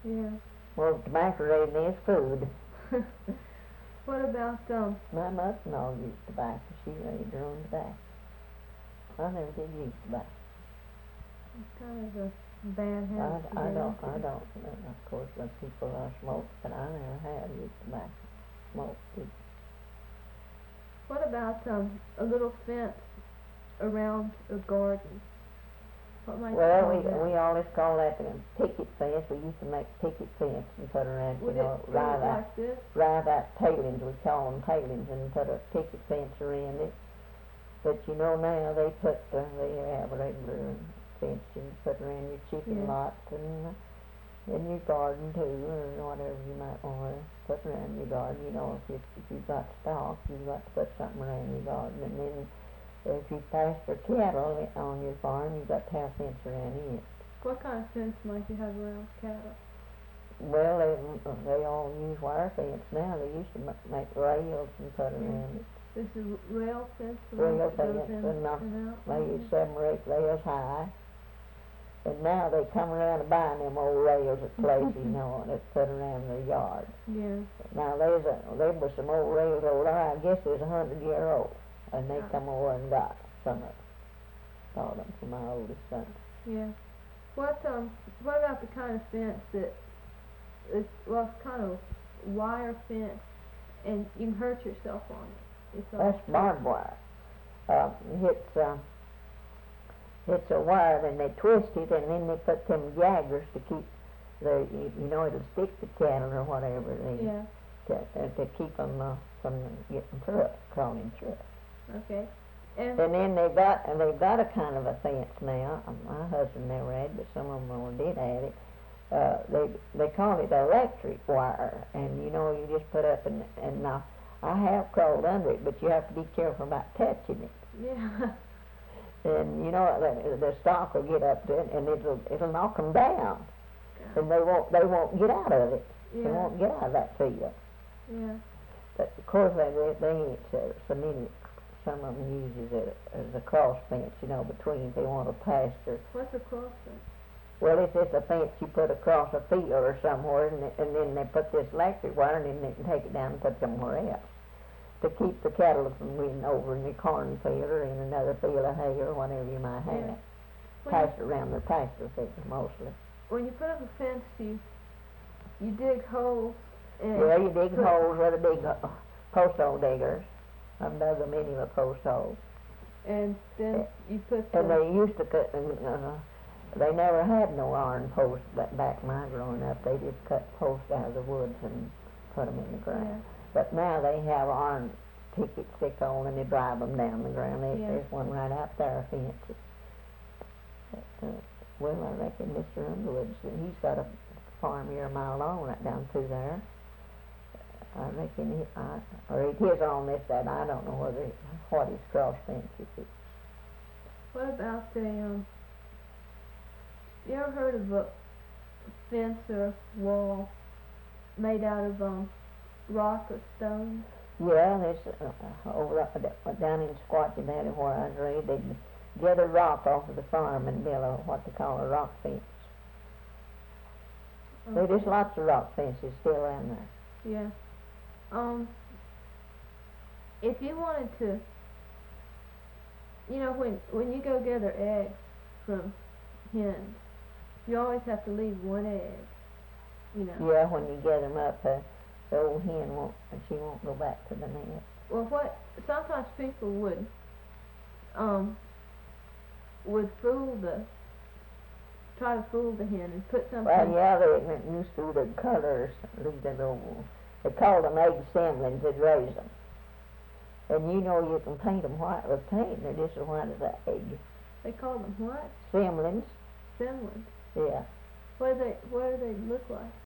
Yeah. Well, tobacco raising is food. What about My mother-in-law used tobacco. She raised her own tobacco. I never did use tobacco. It's kind of a bad habit. I don't, of course, when people smoke, but I never have used tobacco. Smoked it. What about a little fence around a garden? What might Well, you call that? we always call that the picket fence. We used to make picket fence and put around, Would you know, it look like this? drive out palings, we call them palings, and put a picket fence around it. But you know now they have a regular fence you put around your chicken lot and in your garden too, or whatever you might want to put around your garden. You know, if you've got stock, you've got to put something around your garden. And then if you pasture cattle on your farm, you've got to have a fence around it. What kind of fence might you have around cattle? Well, they all use wire fence now. They used to make rails and put around it. This is rail fence? Rail fence, and maybe 7 or 8 rails high. And now they come around and buying them old rails at places, you know, and it's put around their yard. Yeah. Now there was some old rails over there, I guess there's 100-year-old, and they come over and got some of them. Bought them for my oldest son. Yeah. What about the kind of fence that it's kind of wire fence, and you can hurt yourself on it? That's barbed wire. It's a wire, and they twist it, and then they put them jaggers to keep you know, it'll stick to cattle or whatever, to keep them from getting through it, crawling through it. Okay. And then they've got a kind of a fence now. My husband never had, but some of them did have it. They call it electric wire, and you know, you just put up and now I have crawled under it, but you have to be careful about touching it. Yeah. And you know, the stock will get up to it, and it'll knock them down, and they won't get out of it. Yeah. They won't get out of that field. Yeah. But of course, they ain't so many. Some of them uses it as a cross fence, you know, between if they want a pasture. What's a cross fence? Well, it's just a fence you put across a field or somewhere, and then they put this electric wire, and then they can take it down and put it somewhere else to keep the cattle from winning over in your cornfield or in another field of hay or whatever you might have. Yeah. Passed around the pasture field mostly. When you put up a fence, you dig holes. And yeah, you dig holes with a big post hole diggers. I've dug a many of a post hole. And then you put. And they used to cut. They never had no iron posts back my growing up. They just cut posts out of the woods and put them in the ground. Yeah. But now they have iron pickets stick on, and they drive them down the ground. There's one right out there, fence. Well, I reckon Mr. Underwood's, he's got a farm here a mile long right down through there. I reckon or it is on this side. I don't know what his cross fence is. What about you ever heard of a fence or wall made out of rock or stone? Yeah, there's over down in Squatchy Valley where I was raised, they'd gather rock off of the farm and build what they call a rock fence. Okay. There's lots of rock fences still around there. Yeah. If you wanted to, you know, when you go gather eggs from hens, you always have to leave one egg, you know. Yeah, when you gather them up, the old hen she won't go back to the nest. Well, sometimes people would try to fool the hen and put something. Well, yeah, they used to the colors, they called them egg semblings, they'd raise them. And you know you can paint them white with paint, they're just as white as an egg. They call them what? Semblings. Semblings. Yeah. What do they look like?